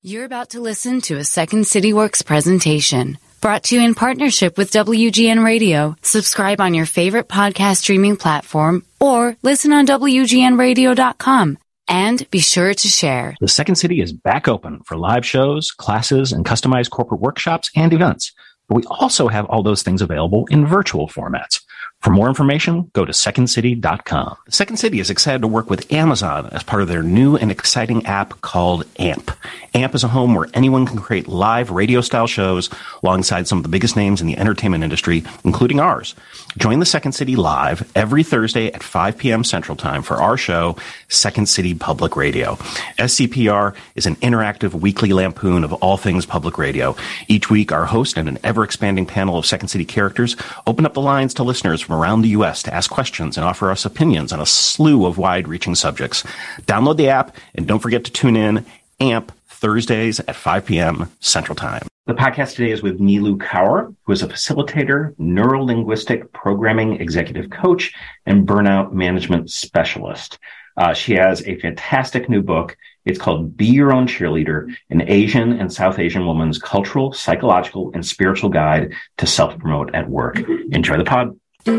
You're about to listen to a Second City Works presentation brought to you in partnership with WGN Radio. Subscribe on your favorite podcast streaming platform or listen on WGNradio.com. And be sure to share. The Second City is back open for live shows, classes, and customized corporate workshops and events. But we also have all those things available in virtual formats. For more information, go to secondcity.com. The Second City is excited to work with Amazon as part of their new and exciting app called AMP. AMP is a home where anyone can create live radio-style shows alongside some of the biggest names in the entertainment industry, including ours. Join the Second City live every Thursday at 5 p.m. Central Time for our show, Second City Public Radio. SCPR is an interactive weekly lampoon of all things public radio. Each week, our host and an ever-expanding panel of Second City characters open up the lines to listeners from around the U.S. to ask questions and offer us opinions on a slew of wide-reaching subjects. Download the app and don't forget to tune in AMP Thursdays at 5 p.m. Central Time. The podcast today is with Neelu Kaur, who is a facilitator, neuro-linguistic programming executive coach, and burnout management specialist. She has a fantastic new book. It's called Be Your Own Cheerleader, an Asian and South Asian woman's cultural, psychological, and spiritual guide to self-promote at work. Enjoy the pod.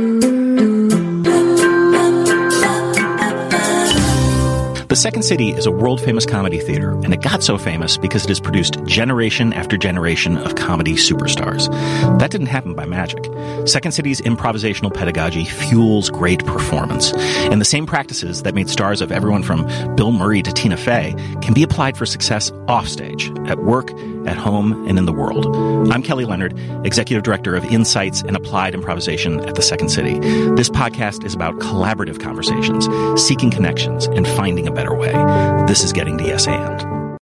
The Second City is a world-famous comedy theater, and it got so famous because it has produced generation after generation of comedy superstars. That didn't happen by magic. Second City's improvisational pedagogy fuels great performance, and the same practices that made stars of everyone from Bill Murray to Tina Fey can be applied for success offstage, at work, at home, and in the world. I'm Kelly Leonard, Executive Director of Insights and Applied Improvisation at the Second City. This podcast is about collaborative conversations, seeking connections, and finding a better way. This is Getting to Yes And.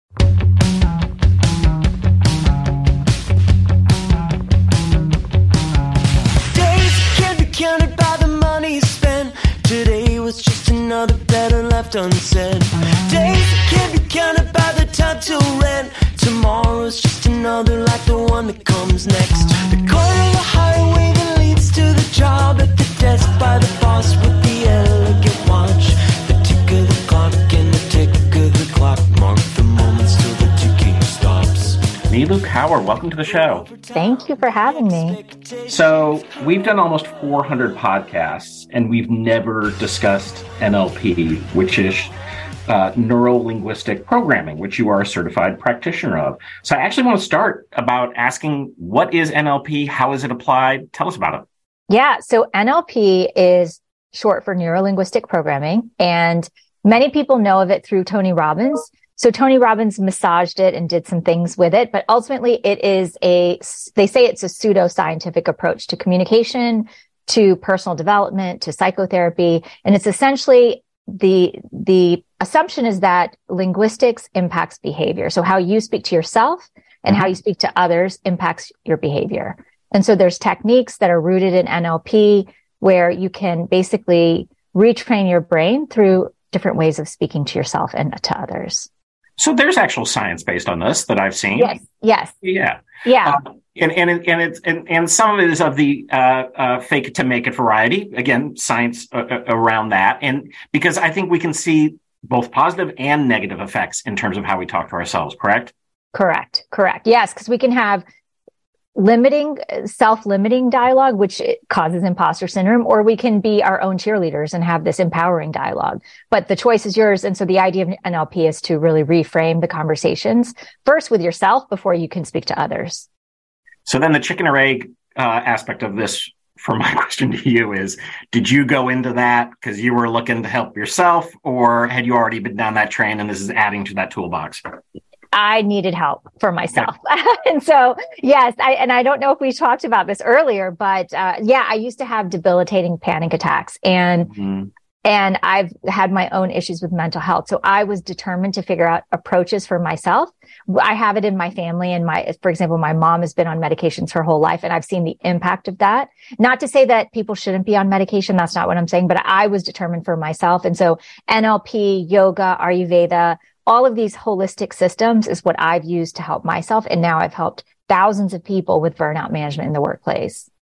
Days can't be counted by the money spent. Today was just another letter left unsaid. Days can't be counted by the time to rent. Tomorrow's just another like the one that comes next. The corner of the highway that leads to the job, at the desk by the boss with the elegant watch. The tick of the clock and the tick of the clock mark the moments till the ticking stops. Neelu Kaur, welcome to the show. Thank you for having me. So we've done almost 400 podcasts, and we've never discussed NLP, which is neuro-linguistic programming, which you are a certified practitioner of. So I actually want to start about asking, what is NLP? How is it applied? Tell us about it. Yeah, so NLP is short for neuro-linguistic programming, and many people know of it through Tony Robbins. So Tony Robbins massaged it and did some things with it, but ultimately they say it's a pseudo-scientific approach to communication, to personal development, to psychotherapy, and it's essentially the assumption is that linguistics impacts behavior. So how you speak to yourself and how you speak to others impacts your behavior. And so there's techniques that are rooted in NLP where you can basically retrain your brain through different ways of speaking to yourself and to others. So there's actual science based on this that I've seen. Yes. Yeah. And some of it is of the fake it to make it variety. Again, science around that, and because I think we can see both positive and negative effects in terms of how we talk to ourselves. Correct. Yes, because we can have self-limiting dialogue, which causes imposter syndrome, or we can be our own cheerleaders and have this empowering dialogue. But the choice is yours. And so the idea of NLP is to really reframe the conversations first with yourself before you can speak to others. So then the chicken or egg aspect of this, for my question to you, is, did you go into that because you were looking to help yourself, or had you already been down that train and this is adding to that toolbox? I needed help for myself. And so, yes, I don't know if we talked about this earlier, but I used to have debilitating panic attacks, and I've had my own issues with mental health. So I was determined to figure out approaches for myself. I have it in my family, and for example, my mom has been on medications her whole life, and I've seen the impact of that. Not to say that people shouldn't be on medication. That's not what I'm saying, but I was determined for myself. And so NLP, yoga, Ayurveda, all of these holistic systems is what I've used to help myself. And now I've helped thousands of people with burnout management in the workplace.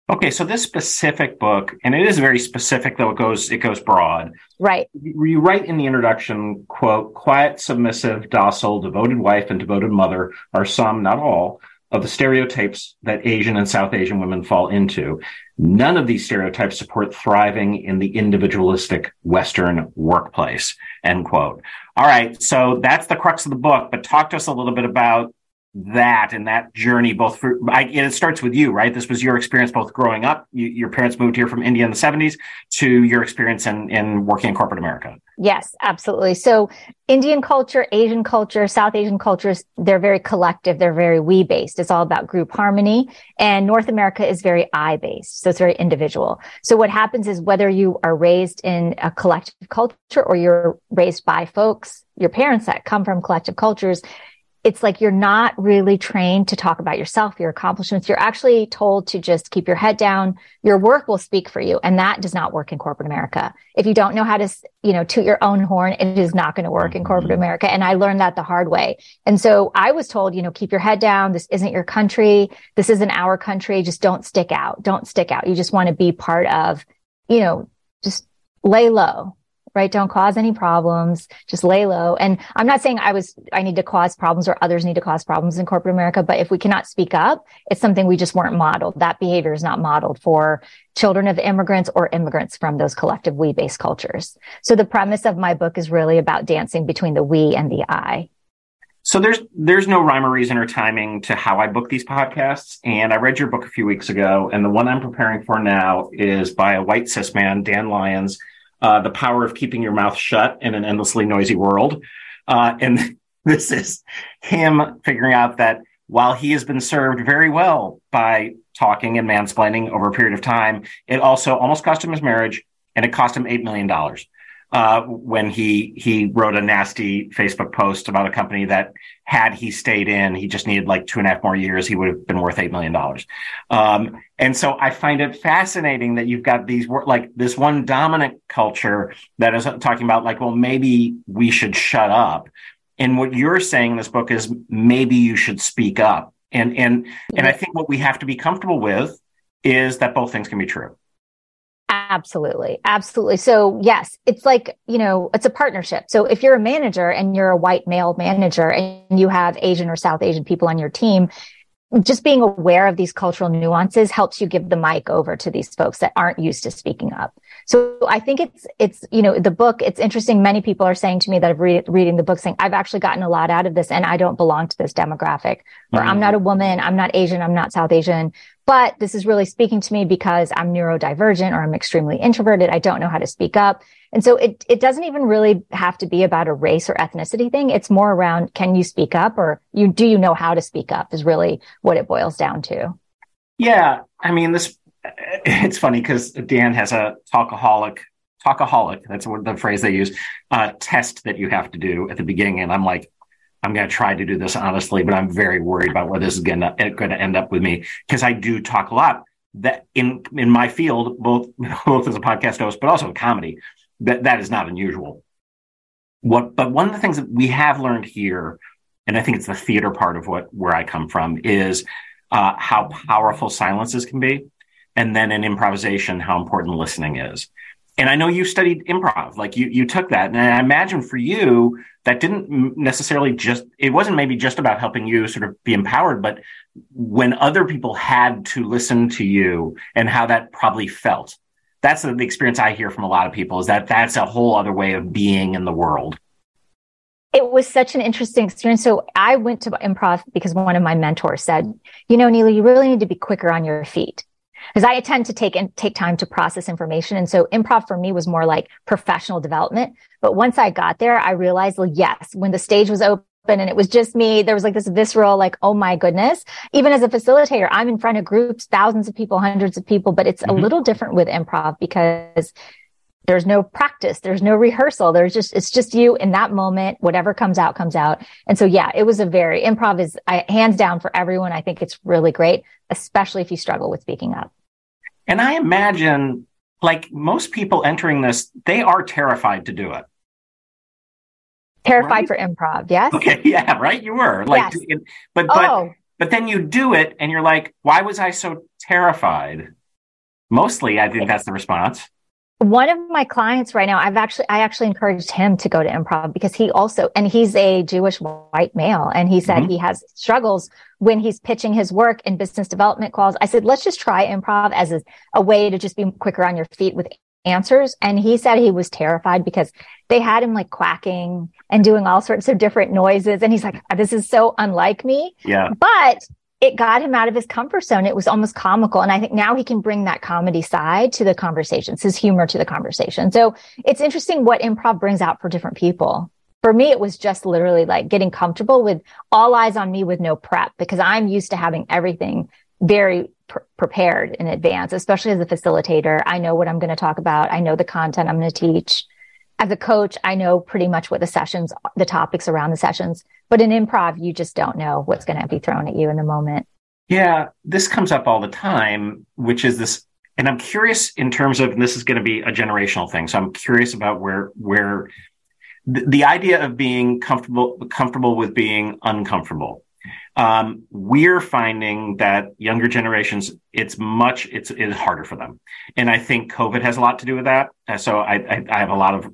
Okay, so this specific book, and it is very specific, though it goes broad. Right. You write in the introduction, quote, quiet, submissive, docile, devoted wife and devoted mother are some, not all, of the stereotypes that Asian and South Asian women fall into. None of these stereotypes support thriving in the individualistic Western workplace, end quote. All right, so that's the crux of the book, but talk to us a little bit about that and that journey, both for, it starts with you, right? This was your experience both growing up. Your parents moved here from India in the 70s to your experience in working in corporate America. Yes, absolutely. So Indian culture, Asian culture, South Asian cultures, they're very collective. They're very we based. It's all about group harmony. And North America is very I based. So it's very individual. So what happens is whether you are raised in a collective culture or you're raised by folks, your parents that come from collective cultures, it's like you're not really trained to talk about yourself, your accomplishments. You're actually told to just keep your head down. Your work will speak for you. And that does not work in corporate America. If you don't know how to, toot your own horn, it is not going to work in corporate America. And I learned that the hard way. And so I was told, keep your head down. This isn't your country. This isn't our country. Just don't stick out. Don't stick out. You just want to be part of, just lay low. Right? Don't cause any problems. Just lay low. And I'm not saying I need to cause problems or others need to cause problems in corporate America, but if we cannot speak up, it's something we just weren't modeled. That behavior is not modeled for children of immigrants or immigrants from those collective we-based cultures. So the premise of my book is really about dancing between the we and the I. So there's no rhyme or reason or timing to how I book these podcasts. And I read your book a few weeks ago, and the one I'm preparing for now is by a white cis man, Dan Lyons, The Power of Keeping Your Mouth Shut in an Endlessly Noisy World. And this is him figuring out that while he has been served very well by talking and mansplaining over a period of time, it also almost cost him his marriage, and it cost him $8 million. When he wrote a nasty Facebook post about a company that had he stayed in, he just needed like 2.5 more years, he would have been worth $8 million. And so I find it fascinating that you've got these, like this one dominant culture that is talking about like, well, maybe we should shut up. And what you're saying in this book is maybe you should speak up. And I think what we have to be comfortable with is that both things can be true. Absolutely. Absolutely. So yes, it's like, it's a partnership. So if you're a manager and you're a white male manager and you have Asian or South Asian people on your team, just being aware of these cultural nuances helps you give the mic over to these folks that aren't used to speaking up. So I think it's the book, it's interesting. Many people are saying to me that reading the book saying, I've actually gotten a lot out of this and I don't belong to this demographic, or I'm not a woman, I'm not Asian, I'm not South Asian, but this is really speaking to me because I'm neurodivergent or I'm extremely introverted. I don't know how to speak up. And so it doesn't even really have to be about a race or ethnicity thing. It's more around, can you speak up, or do you know how to speak up is really what it boils down to. Yeah. I mean, it's funny because Dan has a talkaholic, that's the phrase they use, test that you have to do at the beginning. And I'm like, I'm going to try to do this honestly, but I'm very worried about where this is going to end up with me, because I do talk a lot that in my field, both as a podcast host, but also in comedy, that is not unusual. But one of the things that we have learned here, and I think it's the theater part of where I come from, is how powerful silences can be. And then in improvisation, how important listening is. And I know you studied improv, like you took that. And I imagine for you, that didn't necessarily it wasn't maybe just about helping you sort of be empowered, but when other people had to listen to you and how that probably felt. That's the experience I hear from a lot of people, is that's a whole other way of being in the world. It was such an interesting experience. So I went to improv because one of my mentors said, Neela, you really need to be quicker on your feet. Because I tend to take time to process information. And so improv for me was more like professional development. But once I got there, I realized, well, yes, when the stage was open and it was just me, there was like this visceral, like, oh my goodness. Even as a facilitator, I'm in front of groups, thousands of people, hundreds of people, but it's a little different with improv because there's no practice. There's no rehearsal. It's just you in that moment. Whatever comes out, comes out. And so, yeah, it was improv is hands down for everyone. I think it's really great, especially if you struggle with speaking up. And I imagine, like most people entering this, they are terrified to do it. Terrified for improv, yes? Okay, yeah, right? You were. Like, yes. But then you do it and you're like, why was I so terrified? Mostly, I think that's the response. One of my clients right now, I actually encouraged him to go to improv because he's a Jewish white male. And he said he has struggles when he's pitching his work in business development calls. I said, let's just try improv as a way to just be quicker on your feet with answers. And he said he was terrified because they had him like quacking and doing all sorts of different noises. And he's like, this is so unlike me. Yeah. But it got him out of his comfort zone. It was almost comical. And I think now he can bring that comedy side to the conversations, his humor to the conversation. So it's interesting what improv brings out for different people. For me, it was just literally like getting comfortable with all eyes on me with no prep, because I'm used to having everything very prepared in advance, especially as a facilitator. I know what I'm going to talk about. I know the content I'm going to teach. As a coach, I know pretty much what the topics around the sessions, but in improv, you just don't know what's going to be thrown at you in the moment. Yeah, this comes up all the time, which is this, and I'm curious in terms of, and this is going to be a generational thing. So I'm curious about where the idea of being comfortable with being uncomfortable. We're finding that younger generations, it's harder for them. And I think COVID has a lot to do with that. So I have a lot of,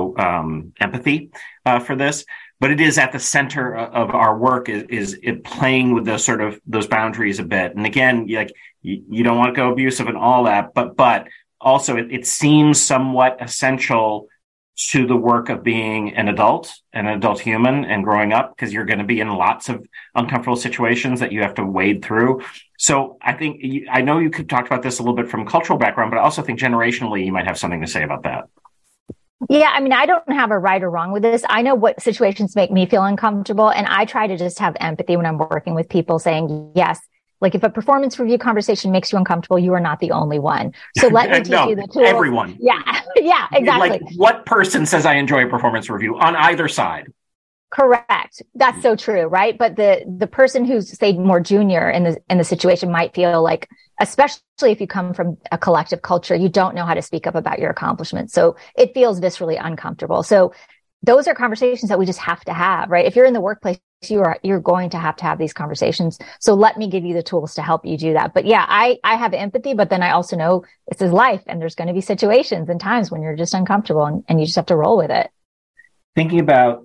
empathy, for this, but it is at the center of our work is it playing with those boundaries a bit. And again, you don't want to go abusive and all that, but also it seems somewhat essential to the work of being an adult human and growing up, because you're going to be in lots of uncomfortable situations that you have to wade through. So I know you could talk about this a little bit from cultural background, but I also think generationally, you might have something to say about that. Yeah. I mean, I don't have a right or wrong with this. I know what situations make me feel uncomfortable. And I try to just have empathy when I'm working with people, saying, yes, like if a performance review conversation makes you uncomfortable, you are not the only one. So let me teach you the tools. Everyone. Yeah. Yeah, exactly. Like, what person says I enjoy a performance review on either side? Correct. That's so true, right? But the person who's, say, more junior in the situation might feel like, especially if you come from a collective culture, you don't know how to speak up about your accomplishments. So it feels viscerally uncomfortable. So those are conversations that we just have to have, right? If you're in the workplace, you're going to have these conversations. So let me give you the tools to help you do that. But yeah, I have empathy, but then I also know this is life, and there's going to be situations and times when you're just uncomfortable and you just have to roll with it. Thinking about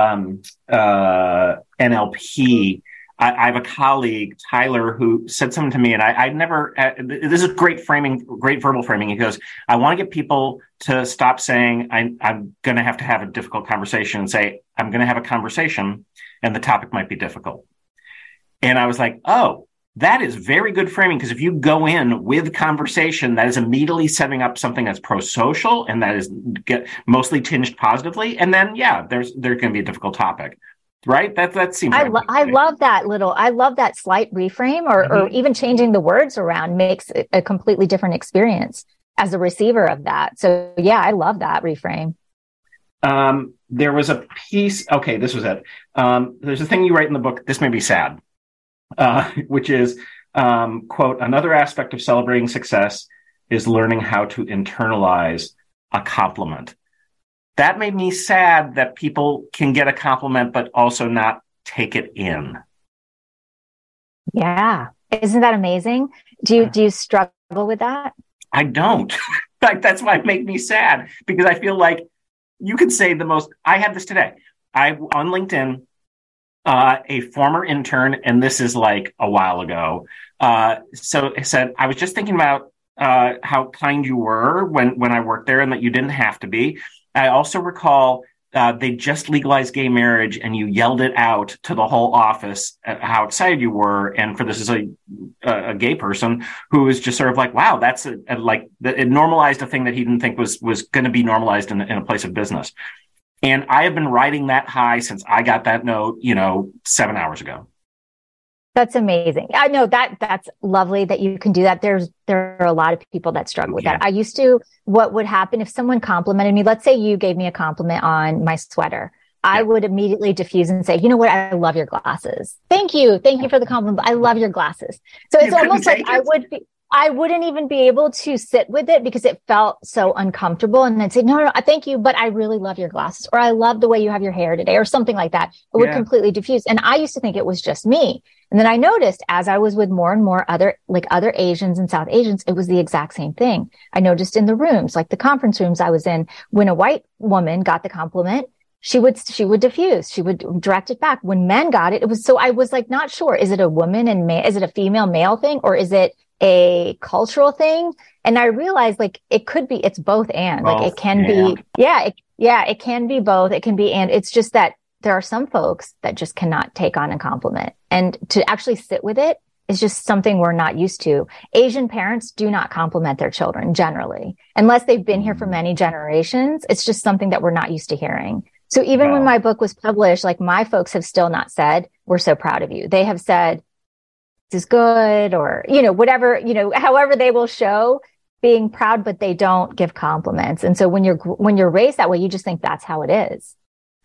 NLP, I have a colleague, Tyler, who said something to me, and I never, this is great verbal framing. He goes, I want to get people to stop saying, I'm going to have a difficult conversation, and say, I'm going to have a conversation and the topic might be difficult. And I was like, oh, that is very good framing, because if you go in with conversation, that is immediately setting up something that's pro-social and that is mostly tinged positively. And then, yeah, there's going to be a difficult topic. Right? That seems. I love that slight reframe or even changing the words around makes a completely different experience as a receiver of that. So yeah, I love that reframe. There was a piece. Okay, this was it. There's a thing you write in the book. This made me sad, which is, quote, another aspect of celebrating success is learning how to internalize a compliment. That made me sad that people can get a compliment, but also not take it in. Yeah. Isn't that amazing? Do you struggle with that? I don't. Like, that's why it made me sad, because I feel like you could say I had this today. On LinkedIn, a former intern, and this is like a while ago. So it said, I was just thinking about how kind you were when I worked there, and that you didn't have to be. I also recall they just legalized gay marriage, and you yelled it out to the whole office how excited you were. And for this is a gay person who was just sort of like, wow, that's it normalized a thing that he didn't think was going to be normalized in a place of business. And I have been riding that high since I got that note, 7 hours ago. That's amazing. I know that's lovely that you can do that. There are a lot of people that struggle with that. What would happen if someone complimented me? Let's say you gave me a compliment on my sweater. I would immediately diffuse and say, you know what? I love your glasses. Thank you. Thank you for the compliment. I love your glasses. So it's almost like I wouldn't even be able to sit with it because it felt so uncomfortable. And I'd say, no, thank you. But I really love your glasses, or I love the way you have your hair today, or something like that. It would completely diffuse. And I used to think it was just me. And then I noticed as I was with more and more other Asians and South Asians, it was the exact same thing. I noticed in the rooms, like the conference rooms I was in, when a white woman got the compliment, she would diffuse. She would direct it back. When men got it, I was like, not sure. Is it a woman and is it a female male thing, or is it a cultural thing? And I realized like it's both and like it can be, it can be both. It can be, and it's just that there are some folks that just cannot take on a compliment, and to actually sit with it is just something we're not used to. Asian parents do not compliment their children generally, unless they've been here for many generations. It's just something that we're not used to hearing. So even when my book was published, like my folks have still not said, we're so proud of you. They have said, this is good, or, whatever, however they will show being proud, but they don't give compliments. And so when you're raised that way, you just think that's how it is.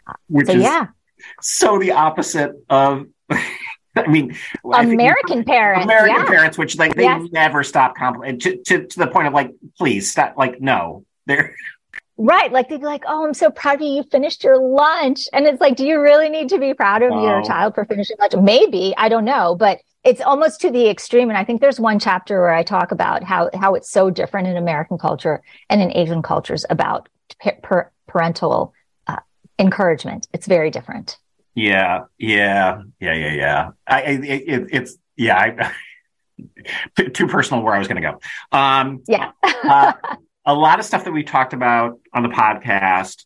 So the opposite of, American parents, which like they never stop complimenting to the point of like, please stop, like, no, they're right. Like they'd be like, oh, I'm so proud of you. You finished your lunch. And it's like, do you really need to be proud of your child for finishing lunch? Maybe, I don't know, but it's almost to the extreme. And I think there's one chapter where I talk about how it's so different in American culture and in Asian cultures about parental encouragement. It's very different. Yeah. Too personal where I was going to go. A lot of stuff that we talked about on the podcast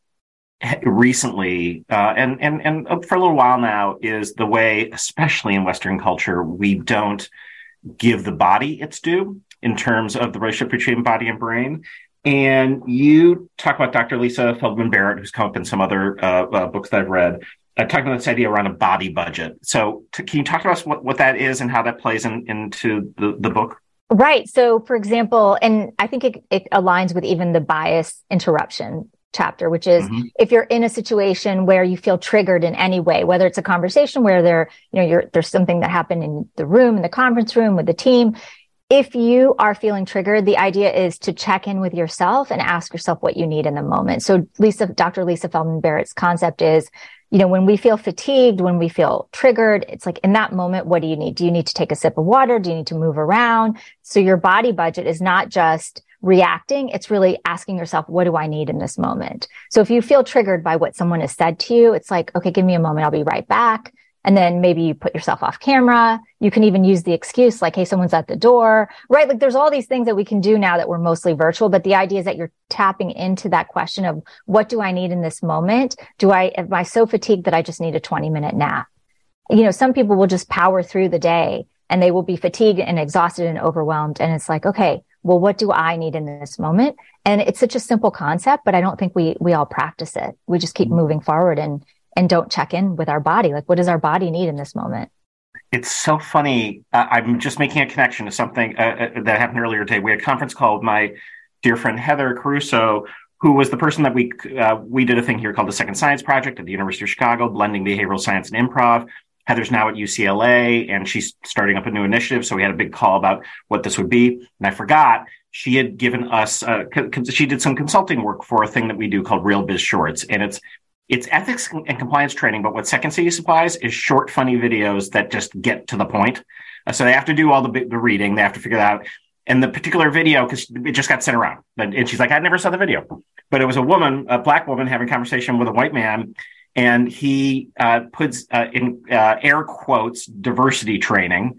recently, and for a little while now, is the way, especially in Western culture, we don't give the body its due in terms of the relationship between body and brain. And you talk about Dr. Lisa Feldman Barrett, who's come up in some other books that I've read, talking about this idea around a body budget. So can you talk to us what that is and how that plays into the book? Right. So, for example, and I think it aligns with even the bias interruption chapter, which is if you're in a situation where you feel triggered in any way, whether it's a conversation where there's something that happened in the room, in the conference room with the team. If you are feeling triggered, the idea is to check in with yourself and ask yourself what you need in the moment. So Dr. Lisa Feldman Barrett's concept is, when we feel fatigued, when we feel triggered, it's like in that moment, what do you need? Do you need to take a sip of water? Do you need to move around? So your body budget is not just reacting. It's really asking yourself, what do I need in this moment? So if you feel triggered by what someone has said to you, it's like, okay, give me a moment. I'll be right back. And then maybe you put yourself off camera. You can even use the excuse like, hey, someone's at the door, right? Like there's all these things that we can do now that we're mostly virtual. But the idea is that you're tapping into that question of what do I need in this moment? Am I so fatigued that I just need a 20-minute nap? Some people will just power through the day and they will be fatigued and exhausted and overwhelmed. And it's like, okay, well, what do I need in this moment? And it's such a simple concept, but I don't think we all practice it. We just keep moving forward and don't check in with our body. Like, what does our body need in this moment? It's so funny. I'm just making a connection to something that happened earlier today. We had a conference call with my dear friend Heather Caruso, who was the person that we did a thing here called the Second Science Project at the University of Chicago, blending behavioral science and improv. Heather's now at UCLA, and she's starting up a new initiative. So we had a big call about what this would be. And I forgot she had given us, she did some consulting work for a thing that we do called Real Biz Shorts. And it's ethics and compliance training, but what Second City supplies is short, funny videos that just get to the point. So they have to do all the reading. They have to figure that out. And the particular video, because it just got sent around. And she's like, I never saw the video. But it was a black woman having a conversation with a white man. And he puts in air quotes, diversity training.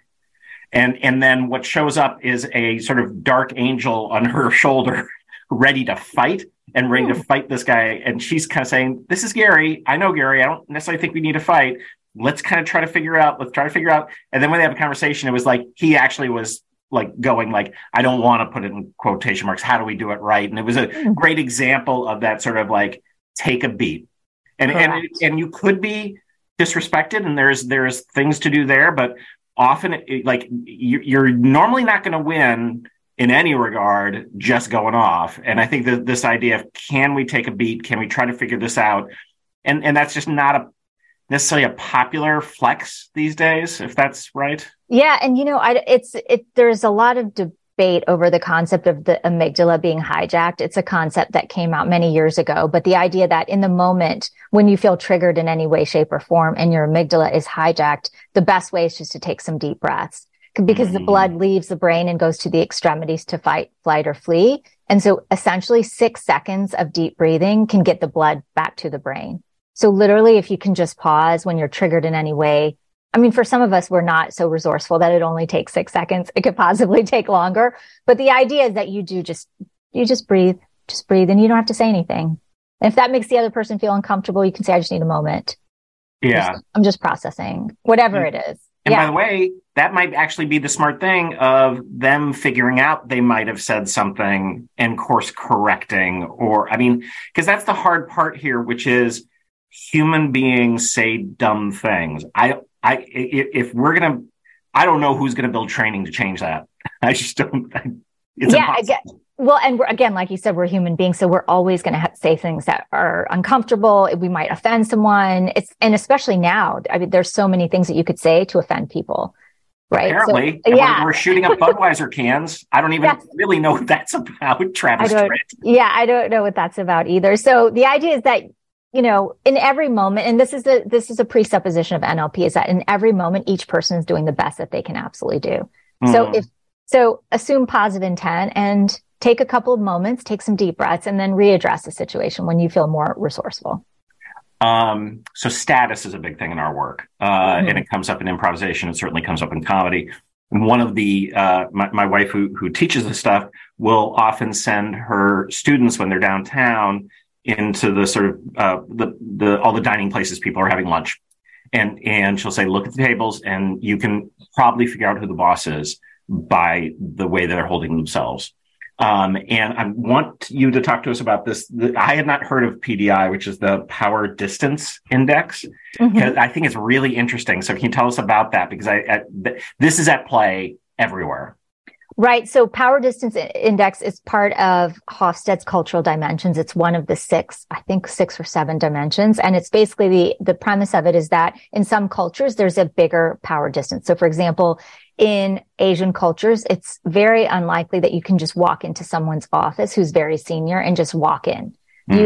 And then what shows up is a sort of dark angel on her shoulder, ready to fight this guy. And she's kind of saying, this is Gary. I know Gary. I don't necessarily think we need to fight. Let's try to figure out. And then when they have a conversation, it was like, he actually was like going like, I don't want to put it in quotation marks. How do we do it right? And it was a great example of that sort of like, take a beat. And you could be disrespected, and there's things to do there, but often you're normally not going to win in any regard just going off. And I think that this idea of, can we take a beat? Can we try to figure this out? And that's just not necessarily a popular flex these days, if that's right. Yeah. And there's a lot of debate over the concept of the amygdala being hijacked. It's a concept that came out many years ago, but the idea that in the moment when you feel triggered in any way, shape, or form and your amygdala is hijacked, the best way is just to take some deep breaths because the blood leaves the brain and goes to the extremities to fight, flight, or flee. And so essentially 6 seconds of deep breathing can get the blood back to the brain. So literally, if you can just pause when you're triggered in any way, I mean, for some of us, we're not so resourceful that it only takes 6 seconds. It could possibly take longer. But the idea is that you just breathe, and you don't have to say anything. And if that makes the other person feel uncomfortable, you can say, I just need a moment. Yeah. I'm just processing, whatever it is. And by the way, that might actually be the smart thing of them figuring out they might have said something and course correcting, because that's the hard part here, which is human beings say dumb things. If we're going to, I don't know who's going to build training to change that. I just don't. It's impossible. Well, and again, like you said, we're human beings, so we're always going to say things that are uncomfortable. We might offend someone. And especially now, I mean, there's so many things that you could say to offend people, right? Apparently, so, we're shooting up Budweiser cans. I don't even really know what that's about, Travis Tritt. I don't know what that's about either. So the idea is that, in every moment, and this is a presupposition of NLP, is that in every moment, each person is doing the best that they can absolutely do. So assume positive intent and take a couple of moments, take some deep breaths, and then readdress the situation when you feel more resourceful. So status is a big thing in our work, and it comes up in improvisation. It certainly comes up in comedy. And one of the my wife who teaches this stuff will often send her students when they're downtown into the sort of all the dining places people are having lunch, and she'll say, look at the tables, and you can probably figure out who the boss is by the way that they're holding themselves. And I want you to talk to us about this. I had not heard of PDI, which is the Power Distance Index. Because I think it's really interesting. So can you tell us about that? Because this is at play everywhere. Right. So Power Distance Index is part of Hofstede's cultural dimensions. It's one of the 6 or 7 dimensions. And it's basically the premise of it is that in some cultures, there's a bigger power distance. So for example, in Asian cultures, it's very unlikely that you can just walk into someone's office who's very senior and just walk in.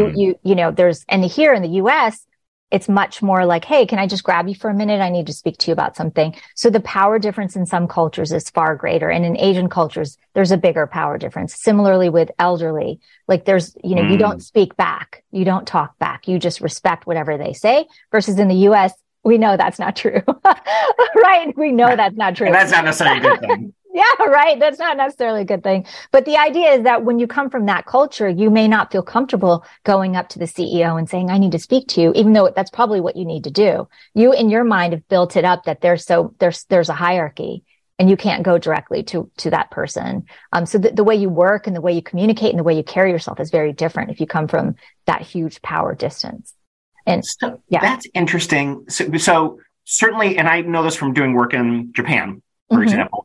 And here in the US, it's much more like, hey, can I just grab you for a minute? I need to speak to you about something. So the power difference in some cultures is far greater. And in Asian cultures, there's a bigger power difference. Similarly with elderly, like there's, you don't speak back. You don't talk back. You just respect whatever they say versus in the US, we know that's not true, right? We know that's not true. And that's not necessarily a good thing. Yeah, right. That's not necessarily a good thing. But the idea is that when you come from that culture, you may not feel comfortable going up to the CEO and saying, I need to speak to you, even though that's probably what you need to do. You, in your mind, have built it up that there's a hierarchy and you can't go directly to that person. So the way you work and the way you communicate and the way you carry yourself is very different if you come from that huge power distance. And that's interesting. So certainly, and I know this from doing work in Japan, for example,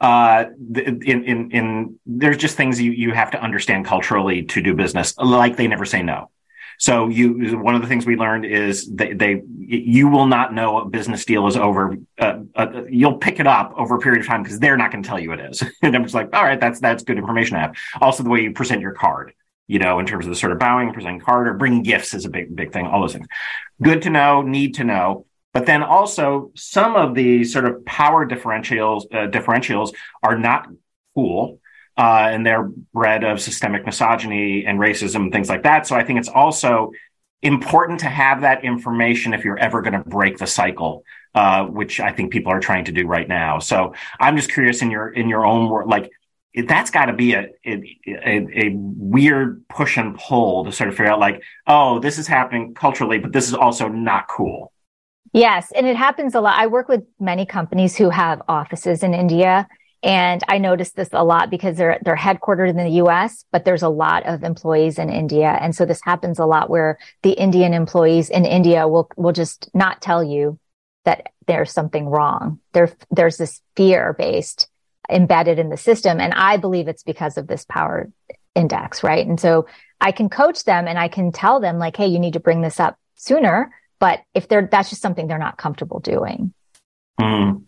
there's just things you have to understand culturally to do business, like they never say no. So one of the things we learned is you will not know a business deal is over. You'll pick it up over a period of time because they're not going to tell you it is. And I'm just like, all right, that's good information to have. Also, the way you present your card, in terms of the sort of bowing, presenting card, or bringing gifts is a big thing. All those things. Good to know, need to know. But then also some of the sort of power differentials are not cool, and they're bred of systemic misogyny and racism and things like that. So I think it's also important to have that information if you're ever going to break the cycle, which I think people are trying to do right now. So I'm just curious in your own work, like that's got to be a weird push and pull to sort of figure out like, oh, this is happening culturally, but this is also not cool. Yes. And it happens a lot. I work with many companies who have offices in India. And I notice this a lot because they're headquartered in the US, but there's a lot of employees in India. And so this happens a lot where the Indian employees in India will just not tell you that there's something wrong. There's this fear-based embedded in the system. And I believe it's because of this power index, right? And so I can coach them and I can tell them like, hey, you need to bring this up sooner. But if that's just something they're not comfortable doing.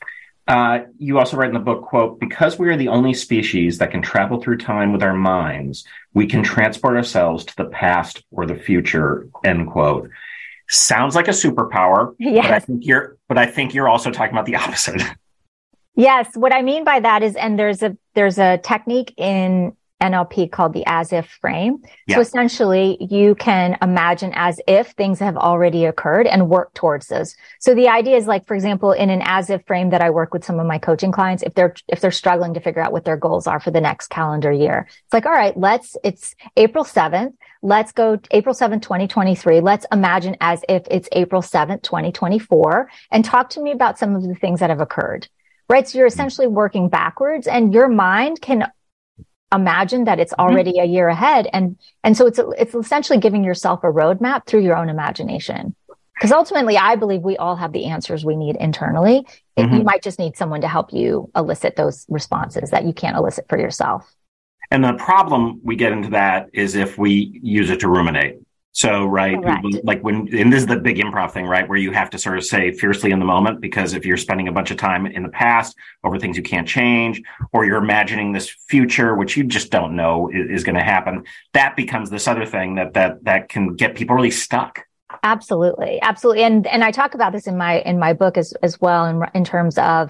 You also write in the book, quote, because we are the only species that can travel through time with our minds, we can transport ourselves to the past or the future, end quote. Sounds like a superpower, Yes. but I think you're also talking about the opposite. Yes. What I mean by that is, and there's a technique in NLP called the as if frame. Yeah. So essentially you can imagine as if things have already occurred and work towards those. So the idea is, like, for example, in an as if frame that I work with some of my coaching clients, if they're struggling to figure out what their goals are for the next calendar year, it's like, all right, it's April 7th. Let's go April 7th, 2023. Let's imagine as if it's April 7th, 2024, and talk to me about some of the things that have occurred. Right. So you're essentially working backwards, and your mind can imagine that it's already a year ahead. And so it's essentially giving yourself a roadmap through your own imagination. Because ultimately, I believe we all have the answers we need internally. You might just need someone to help you elicit those responses that you can't elicit for yourself. And the problem we get into that is if we use it to ruminate. So, right, like and this is the big improv thing, right, where you have to sort of say fiercely in the moment, because if you're spending a bunch of time in the past over things you can't change, or you're imagining this future, which you just don't know is going to happen, that becomes this other thing that can get people really stuck. Absolutely. Absolutely. And I talk about this in my book as well, in terms of,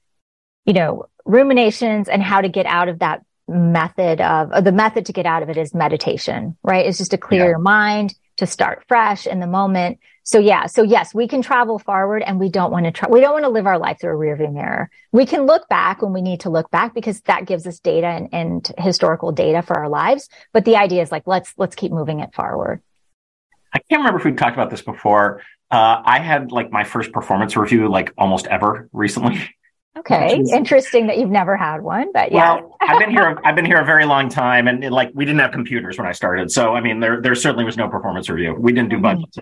ruminations and how to get out of that the method to get out of it is meditation, right? It's just to clear your mind, to start fresh in the moment. So yes, we can travel forward, and we don't want to live our life through a rearview mirror. We can look back when we need to look back, because that gives us data and historical data for our lives. But the idea is, like, let's keep moving it forward. I can't remember if we've talked about this before. I had like my first performance review like almost ever recently. Okay. Interesting that you've never had one, but yeah. Well, I've been here a very long time, and we didn't have computers when I started. So, I mean, there certainly was no performance review. We didn't do budgets.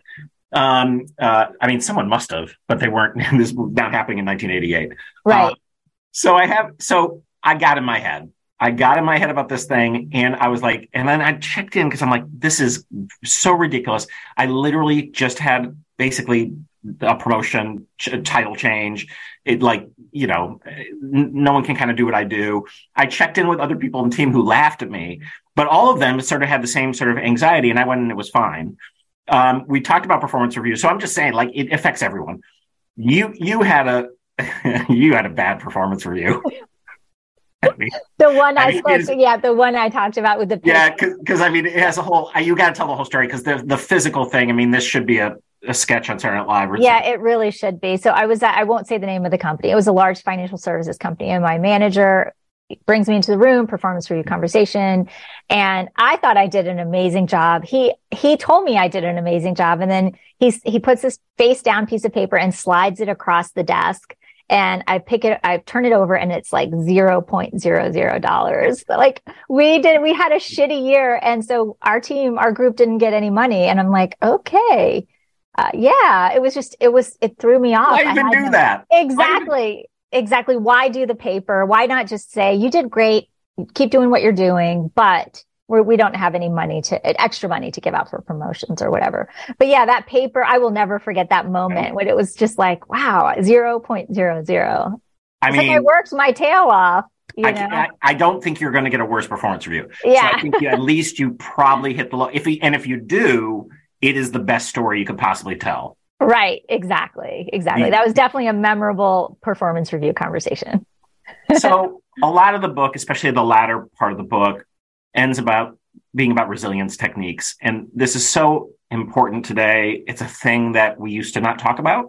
Someone must have, but they weren't. This was not happening in 1988. Right. So I got in my head. About this thing, and I was like, and then I checked in because I'm like, this is so ridiculous. I literally just had basically a promotion, title change. No one can kind of do what I do. I checked in with other people on the team who laughed at me, but all of them sort of had the same sort of anxiety, and I went and it was fine. We talked about performance review. So I'm just saying, like, it affects everyone. You had a bad performance review. The one I talked about with the picture. Yeah, because it has a whole. You got to tell the whole story, because the physical thing. This should be a sketch on Saturday Night Live. Yeah, it really should be. So I won't say the name of the company. It was a large financial services company, and my manager brings me into the room, performance review conversation, and I thought I did an amazing job. He told me I did an amazing job, and then he puts this face down piece of paper and slides it across the desk. And I turn it over, and it's like $0.00. Like, we had a shitty year. And so our group didn't get any money. And I'm like, okay. It threw me off. Why even do that? Exactly. Why do the paper? Why not just say, you did great, keep doing what you're doing, but we don't have any extra money to give out for promotions or whatever. But yeah, that paper, I will never forget that moment when it was just like, wow, 0.00. I worked my tail off. I don't think you're going to get a worse performance review. Yeah. So I think at least you probably hit the low. If you do, it is the best story you could possibly tell. Right. Exactly. Yeah. That was definitely a memorable performance review conversation. So a lot of the book, especially the latter part of the book, ends being about resilience techniques. And this is so important today. It's a thing that we used to not talk about.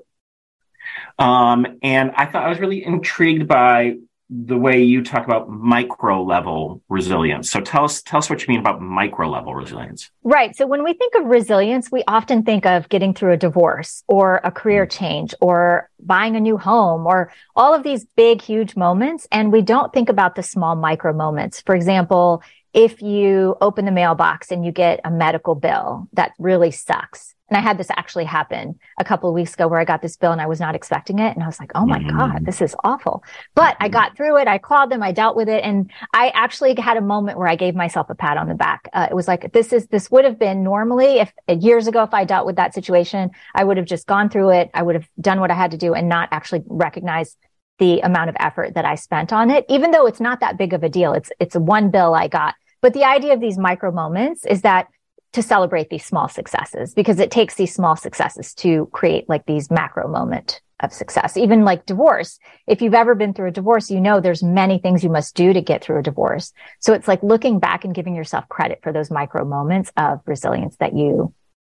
And I was really intrigued by the way you talk about micro level resilience. So tell us what you mean about micro level resilience. Right. So when we think of resilience, we often think of getting through a divorce or a career change or buying a new home or all of these big, huge moments. And we don't think about the small micro moments. For example, if you open the mailbox and you get a medical bill that really sucks. And I had this actually happen a couple of weeks ago where I got this bill and I was not expecting it. And I was like, oh my God, this is awful. But I got through it. I called them. I dealt with it. And I actually had a moment where I gave myself a pat on the back. It was like, this would have been normally years ago, if I dealt with that situation, I would have just gone through it. I would have done what I had to do and not actually recognize the amount of effort that I spent on it, even though it's not that big of a deal. It's one bill I got. But the idea of these micro moments is that to celebrate these small successes, because it takes these small successes to create like these macro moment of success. Even like divorce. If you've ever been through a divorce, you know there's many things you must do to get through a divorce. So it's like looking back and giving yourself credit for those micro moments of resilience that you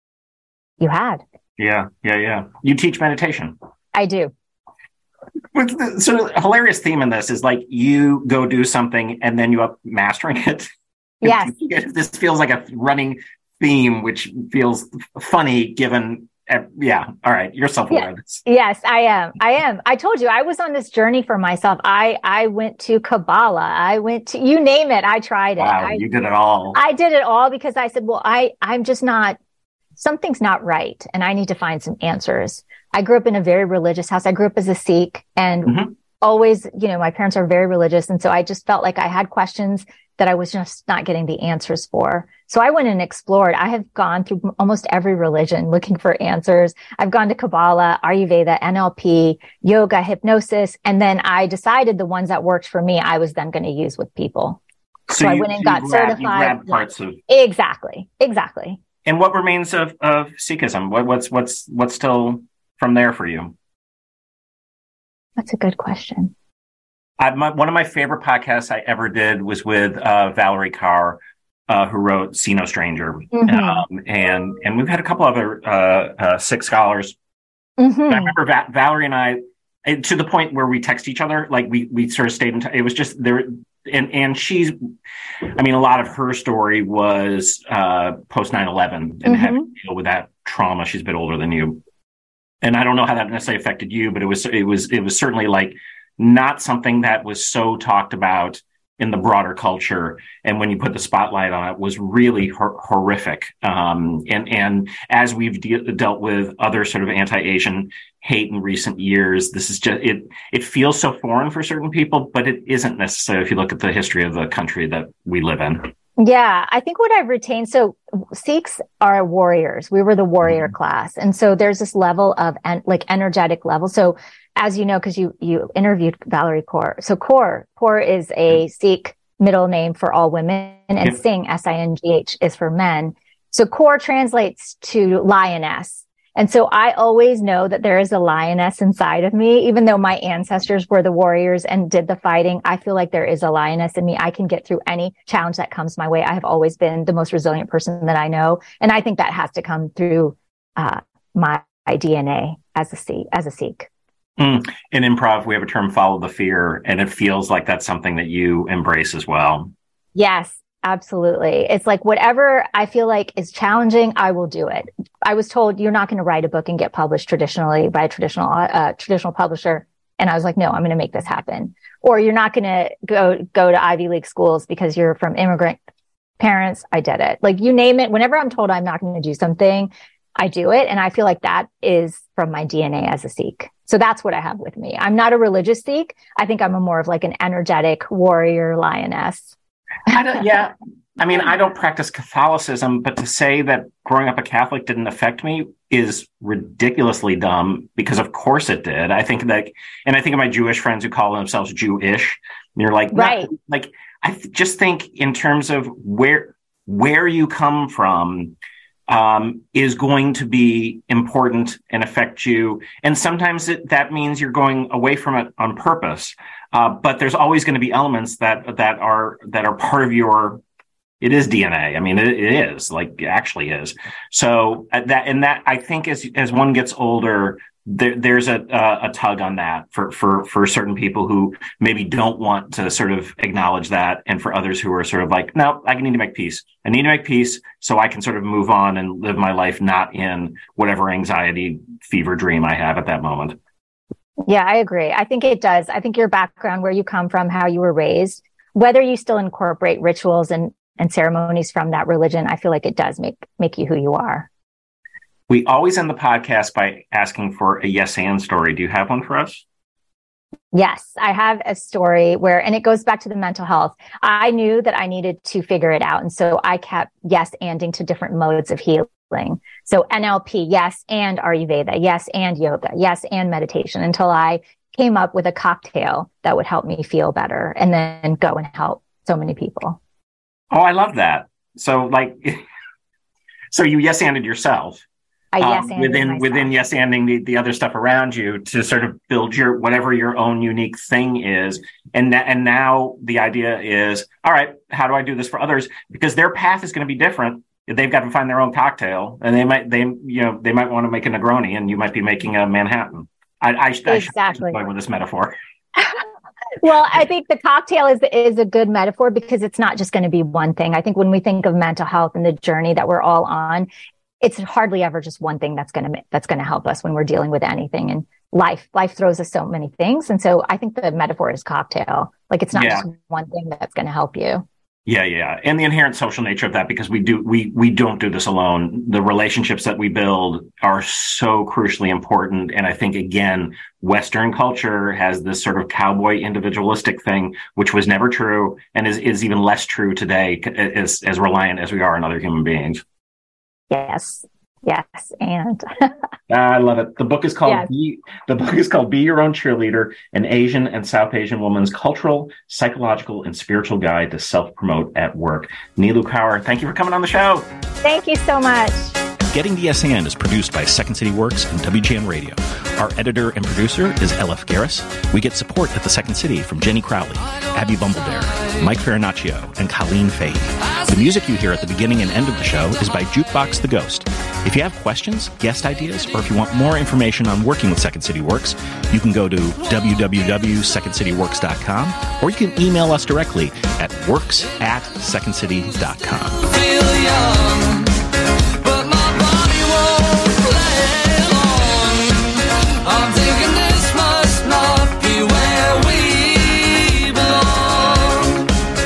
had. Yeah. You teach meditation. I do. What's the sort of hilarious theme in this is like you go do something and then you up mastering it. Yes. This feels like a running theme, which feels funny given. Yeah. All right. You're self-aware. Yes, I am. I told you I was on this journey for myself. I went to Kabbalah. I went to, you name it. I tried it. Wow. You did it all. I did it all because I said, well, I'm just not, something's not right. And I need to find some answers. I grew up in a very religious house. I grew up as a Sikh and always, my parents are very religious. And so I just felt like I had questions that I was just not getting the answers for. So I went and explored. I have gone through almost every religion looking for answers. I've gone to Kabbalah, Ayurveda, NLP, yoga, hypnosis. And then I decided the ones that worked for me, I was then going to use with people. So I went and got certified. You grabbed parts of... Exactly. And what remains of Sikhism? What's still from there for you? That's a good question. One of my favorite podcasts I ever did was with Valerie Carr, who wrote See No Stranger. And we've had a couple other Sikh scholars. I remember Valerie and I, to the point where we text each other, like we sort of stayed in touch. It was just there. And she's, a lot of her story was post 9/11 and having to deal with that trauma. She's a bit older than you. And I don't know how that necessarily affected you, but it was certainly like not something that was so talked about in the broader culture. And when you put the spotlight on it, was really horrific. And as we've dealt with other sort of anti-Asian hate in recent years, this is just, it feels so foreign for certain people, but it isn't necessarily if you look at the history of the country that we live in. Yeah, I think what I've retained, so Sikhs are warriors. We were the warrior class. And so there's this level of energetic level. So as you know, because you interviewed Valerie Kaur. So Kaur is a Sikh middle name for all women, and Singh, Singh, is for men. So Kaur translates to lioness. And so I always know that there is a lioness inside of me. Even though my ancestors were the warriors and did the fighting, I feel like there is a lioness in me. I can get through any challenge that comes my way. I have always been the most resilient person that I know. And I think that has to come through my DNA as a Sikh. In improv, we have a term, follow the fear, and it feels like that's something that you embrace as well. Yes, absolutely. It's like whatever I feel like is challenging, I will do it. I was told you're not going to write a book and get published traditionally by a traditional publisher. And I was like, no, I'm going to make this happen. Or you're not going to go to Ivy League schools because you're from immigrant parents. I did it. Like you name it. Whenever I'm told I'm not going to do something, I do it. And I feel like that is from my DNA as a Sikh. So that's what I have with me. I'm not a religious Sikh. I think I'm more of like an energetic warrior lioness. I don't practice Catholicism, but to say that growing up a Catholic didn't affect me is ridiculously dumb, because of course it did. I think of my Jewish friends who call themselves Jewish, and you're like, right. Just think in terms of where you come from, is going to be important and affect you. And sometimes that means you're going away from it on purpose. But there's always going to be elements that are part of your, it is DNA. It is, like, it actually is. So that I think as one gets older, there's a tug on that for certain people who maybe don't want to sort of acknowledge that. And for others who are sort of like, no, I need to make peace. I need to make peace so I can sort of move on and live my life, not in whatever anxiety fever dream I have at that moment. Yeah, I agree. I think it does. I think your background, where you come from, how you were raised, whether you still incorporate rituals and ceremonies from that religion, I feel like it does make you who you are. We always end the podcast by asking for a yes and story. Do you have one for us? Yes, I have a story and it goes back to the mental health. I knew that I needed to figure it out. And so I kept yes anding to different modes of healing. So NLP, yes, and Ayurveda, yes, and yoga, yes, and meditation, until I came up with a cocktail that would help me feel better and then go and help so many people. Oh, I love that. So so you yes-anded yourself. Within yes-anding the other stuff around you to sort of build whatever your own unique thing is. And now the idea is, all right, how do I do this for others? Because their path is going to be different. They've got to find their own cocktail, and they might want to make a Negroni, and you might be making a Manhattan. I should play with this metaphor. Well, I think the cocktail is a good metaphor because it's not just going to be one thing. I think when we think of mental health and the journey that we're all on, it's hardly ever just one thing that's going to help us when we're dealing with anything. And life throws us so many things. And so I think the metaphor is cocktail. Like it's not just one thing that's going to help you. Yeah. And the inherent social nature of that, because we don't do this alone. The relationships that we build are so crucially important. And I think, again, Western culture has this sort of cowboy individualistic thing, which was never true and is even less true today, as reliant as we are on other human beings. Yes. And I love it. The book is called Be Your Own Cheerleader, an Asian and South Asian woman's cultural, psychological, and spiritual guide to self-promote at work. Neelu Kaur, thank you for coming on the show. Thank you so much. Getting the Yes And is produced by Second City Works and WGN Radio. Our editor and producer is LF Garris. We get support at the Second City from Jenny Crowley, Abby Bumbledare, Mike Farinaccio, and Colleen Fahey. The music you hear at the beginning and end of the show is by Jukebox the Ghost. If you have questions, guest ideas, or if you want more information on working with Second City Works, you can go to www.secondcityworks.com, or you can email us directly at works@secondcity.com. Feel young, but my body won't play along. I'm thinking this must not be where we belong.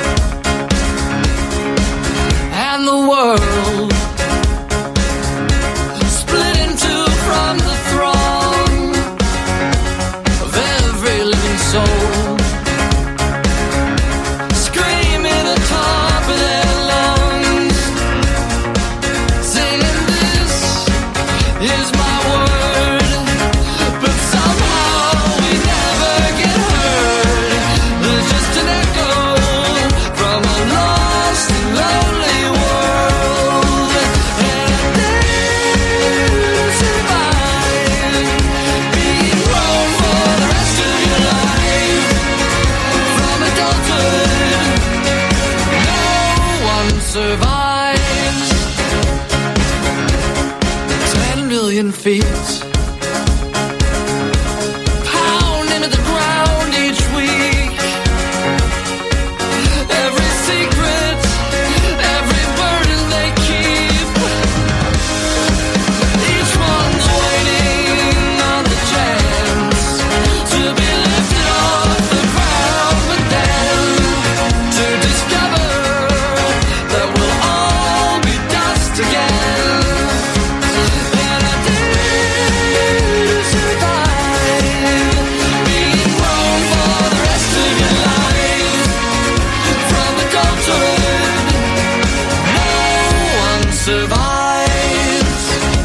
And the world split in two from the throng of every living soul. Screaming atop of their lungs, saying this is my word, but somehow we never get heard. There's just an echo from a lost and lonely world. And I dare survive being grown for the rest of your life. From adulthood, no one survives. 10 million feet pound into the ground each week. Every secret, every burden they keep. Each one's waiting on the chance to be lifted off the ground, but then to discover that we'll all be dust again. And I dare survive being grown for the rest of your life. From adulthood, no one survives.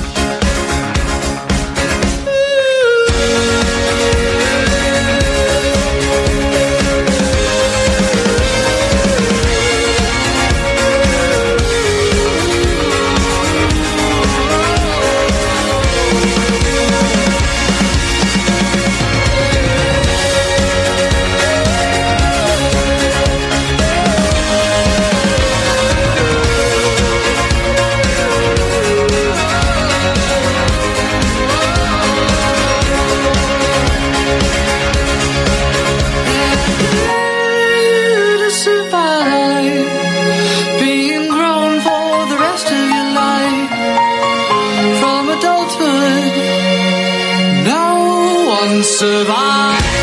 To survive being grown for the rest of your life. From adulthood, no one survives.